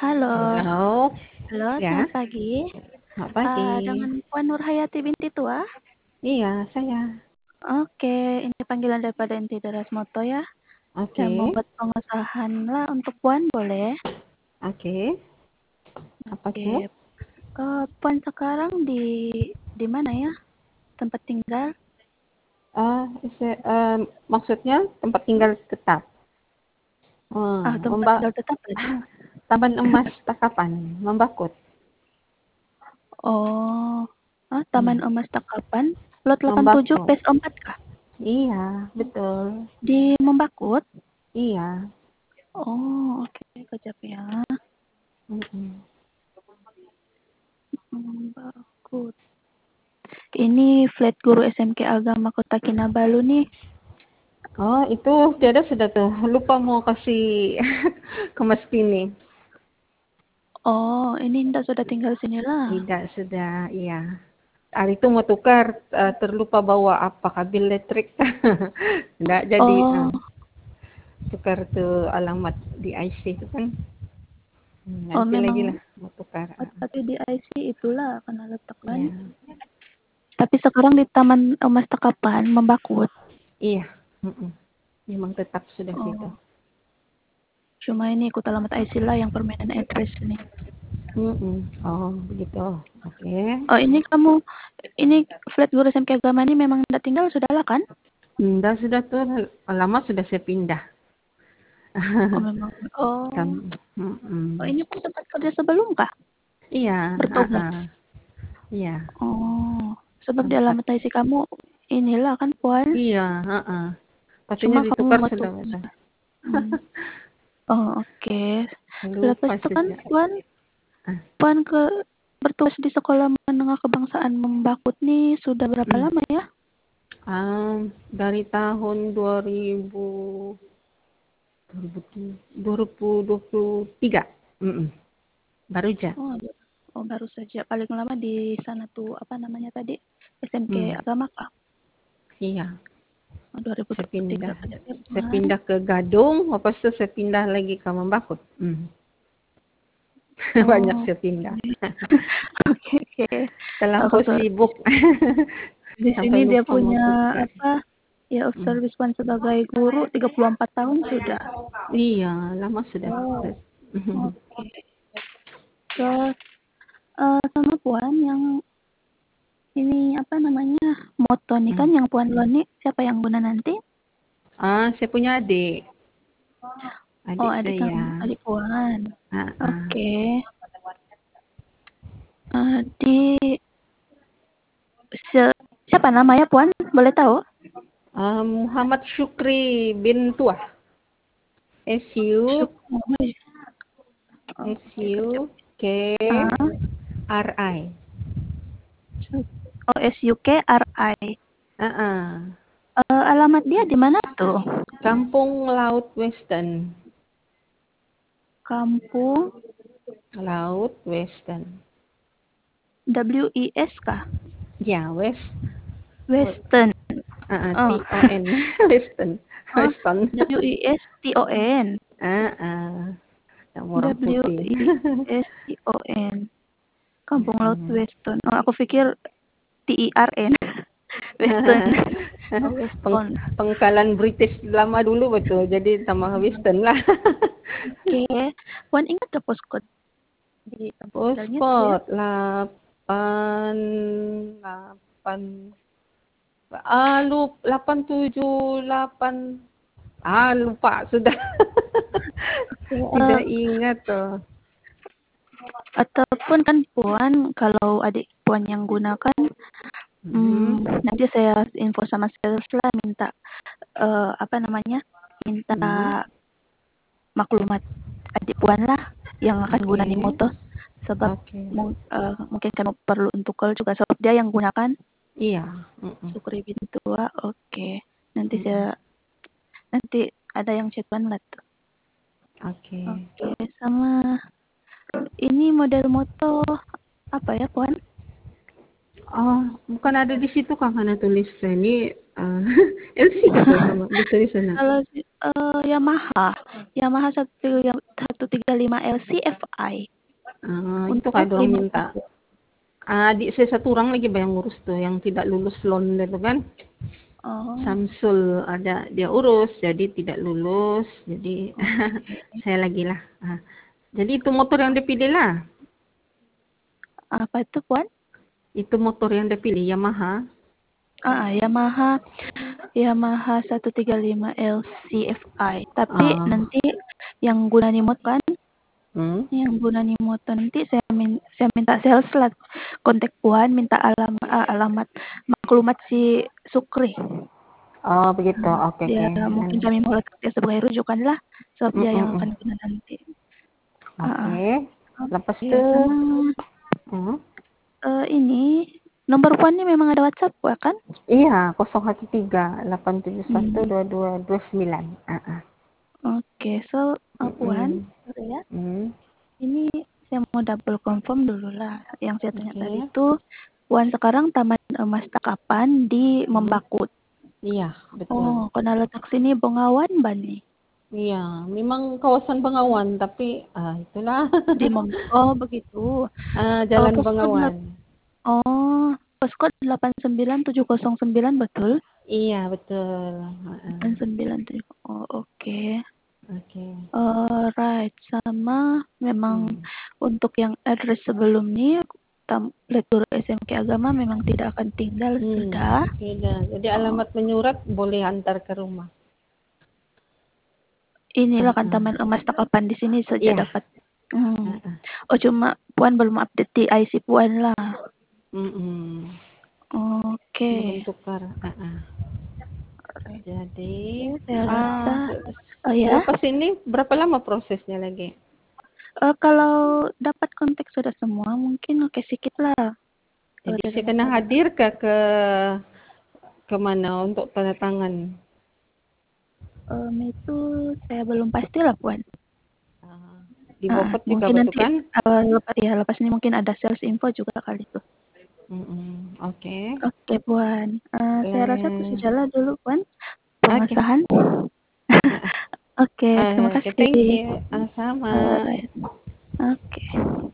Halo, Halo, halo, ya, selamat pagi. selamat pagi. Dengan Puan Nurhayati binti Tua. Iya, saya. Oke, ini panggilan daripada Inti Darasmoto ya. Saya mau Oke, buat pengesahan lah untuk Puan, boleh? oke. Apa tuh? Oke, Puan sekarang di mana ya? Tempat tinggal? Eh, maksudnya tempat tinggal tetap. Tempat tinggal tetap berarti. Taman Emas Takapan, Membakut. Oh, Iya, Taman Emas Takapan, Lot 87 Membakut. Phase 4 kah? Iya, betul. Di Membakut? Iya. Oh, oke, kejap ya. Mm-mm. Membakut. Ini flat guru SMK Agama Kota Kinabalu nih. Oh, itu Tiada sudah tuh. Lupa mau kasih ke Mas Tini. Oh, ini Nda sudah tinggal sini lah. Tidak, sudah. Iya. Hari itu mau tukar, terlupa bawa apa kabel listrik. Enggak jadi Oh, tukar tuh alamat di IC itu kan. oh Nanti lagi lah memang mau tukar. tapi di IC itulah karena letak kan. Iya, Tapi sekarang di Taman Emas Takapan Membakut. iya. Mm-mm. Memang tetap sudah situ. Oh, cuma ini ikut alamat IC lah yang permanent address nih. Mm-mm. Oh, begitu. Oke. Oh, ini flat guru SMK Agama ini memang Nda tinggal sudah lah kan? Sudah tuh lama sudah saya pindah. Oh, memang. Oh, oh Mm-mm. ini pun tempat kerja sebelum kah? Iya, Bertomu. iya. Oh, sebab di Tempat. alamat IC kamu inilah kan Puan. Iya, katanya Cuma kamu ditukar nggak sudah. tuh. Hmm. Oh, oke. Lepas Lupa itu kan sejak. Ah, Puan bertugas di Sekolah Menengah Kebangsaan Membakut nih sudah berapa mm. lama ya? Dari tahun 2023. Mm-mm. Baru aja. Oh, baru saja. Paling lama di sana tuh apa namanya tadi? SMK Hmm, Agama kah? iya. Oh, Saya 2023 pindah. saja ya, Saya Puan. pindah ke Gadung, lepas itu saya pindah lagi ke Membakut. Banyak Oh, saya pindah. oke, oke. Terlampau Waktu sibuk. di Sampai sini dia lupa mau punya tukar. apa? Ya, of Hmm. service Puan sebagai guru 34 tahun sudah. Iya, lama sudah. Wow. Oke. Terus sama Puan yang ini apa namanya moto nih kan yang Puan Loni siapa yang guna nanti? Saya punya adik. Oh, Adik saya. adik Puan. Ah, ah. Oke. Di siapa namanya Puan? Boleh tahu? Muhammad Syukri bin Tuah. SU Syukri. Oke, kerja. SUKRI. Ah, oh, SUKRI. Ah, ah. Alamat dia di mana tuh? Kampung Laut Western. Kampung Laut Western. WIS kah? Ya, Western. Oh, TON. Western. oh, Western. WISTON. Ah, ah. Yang orang putih. WISTON. Kampung Laut Weston. Oh, aku pikir TIRN. Weston. Oh, Peng- Weston. Pengkalan British lama dulu betul. Jadi tambah Western lah. Oke. Puan ingat gak postcode di tempat tinggalnya tadi ya? Postcode 8 878. Lupa sudah. Oke. Tidak ingat tuh. Ataupun kan Puan kalau adik Puan yang gunakan nanti saya info sama sales lah minta apa namanya? Minta maklumat adik Puan lah yang akan Oke. gunakan motor sebab Oke. mungkin kamu perlu untuk call juga sebab dia yang gunakan Iya. Syukri bin Tua. Oke. Nanti ada yang chat Puan lah tuh. Oke. Oke, sama ini model moto apa ya Puan? Bukan ada di situ kan karena tulis ini LC kata sama di tulisan. Kalau Yamaha 1 135 LCFI Itu untuk kan orang 5 minta. tahun. Adik saya satu orang lagi yang ngurus tuh, yang tidak lulus loan itu kan. Oh, Samsul ada dia urus, jadi tidak lulus, jadi oke. saya lagi lah. Jadi itu motor yang dipilih lah. Apa itu, Puan? Itu motor yang dipilih Yamaha. Yamaha 135 LCFI. Tapi Ah, nanti yang guna nimot kan, hmm? yang guna nimot nanti saya minta sales lah kontak Puan, minta alamat maklumat si Sukri. Oh begitu, oke Dia mungkin kami mau letak dia sebagai rujukan lah, sebab dia yang akan guna nanti. Oke. Lepas Oke, itu, sama ini nomor Puan ini memang ada WhatsApp kan? iya 013 871 Hmm. 2229. Oke, so Puan, sorry ya. Ini saya mau double confirm dulu lah. Yang saya tanya tadi itu, Puan sekarang Taman Emas Takapan di Membakut. Iya, betul. Oh, karena letak sini Bengawan Bani. Iya, memang kawasan Bengawan, tapi itulah. Oh, begitu. Jalan Postcode Bengawan. postcode 89709 betul? Iya, betul. 897. Oh, oke. Oke. Right, sama memang untuk yang address sebelumnya Lektur SMK Agama memang tidak akan tinggal sudah. Tidak. Jadi alamat menyurat boleh antar ke rumah. Inilah kan Taman Emas Takapan di sini saja Iya. dapat. Oh, cuma Puan belum update di IC Puan lah. Oke. Belum tukar. Jadi Saya rasa ya. lepas ini berapa lama prosesnya lagi? Kalau dapat kontak sudah semua mungkin oke sedikit lah. Jadi saya kena hadir ke mana untuk tanda tangan? Itu saya belum pasti lah Puan. Di Bopet juga mungkin betul nanti kan? lepas ini mungkin ada sales info juga kali itu. Oke. Oke Puan. Saya rasa itu sajalah dulu Puan pengesahan. Oke, terima kasih. Thank you. Sama. Oke.